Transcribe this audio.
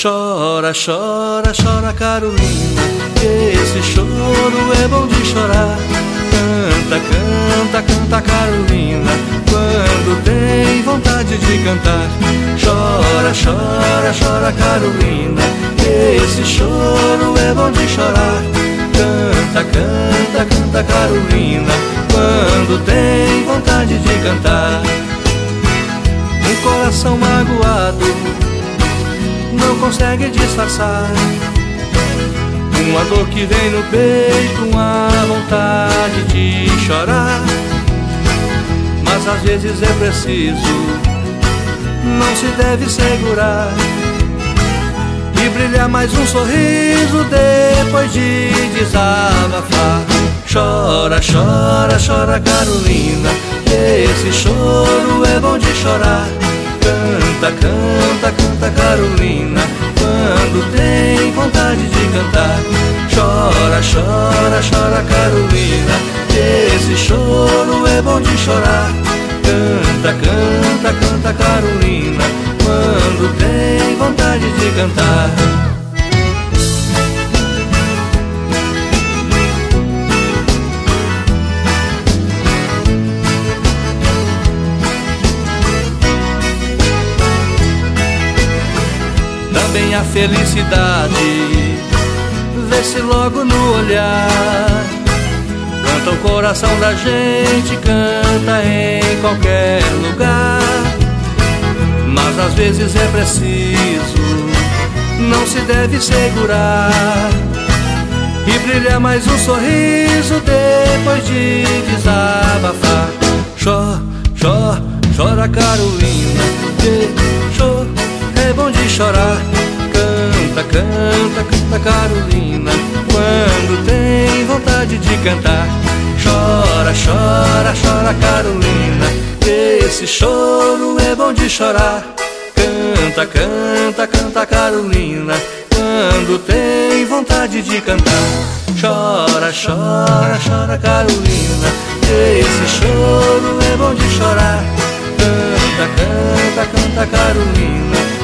Chora, chora, chora, Carolina, que esse choro é bom de chorar. Canta, canta, canta, Carolina, quando tem vontade de cantar. Chora, chora, chora, Carolina, que esse choro é bom de chorar. Canta, canta, canta, Carolina, quando tem vontade de cantar. Um coração magoado não consegue disfarçar uma dor que vem no peito, uma vontade de chorar. Mas às vezes é preciso, não se deve segurar e brilhar mais um sorriso depois de desabafar. Chora, chora, chora, Carolina, que esse choro é bom de chorar. Canta, canta, canta, Carolina, quando tem vontade de cantar. Chora, chora, chora, Carolina, que esse choro é bom de chorar. Canta, canta, canta, Carolina, quando tem vontade de cantar. Também a felicidade vê-se logo no olhar. Canta o coração da gente, canta em qualquer lugar. Mas às vezes é preciso, não se deve segurar e brilhar mais um sorriso depois de desabafar. Chora, chora, Carolina, que choro é bom de chorar. Canta, canta, canta, Carolina, quando tem vontade de cantar. Chora, chora, chora, Carolina, que esse choro é bom de chorar. Canta, canta, canta, Carolina, quando tem vontade de cantar. Chora, chora, chora, Carolina, que esse choro é bom de chorar. Canta, canta, canta, Carolina,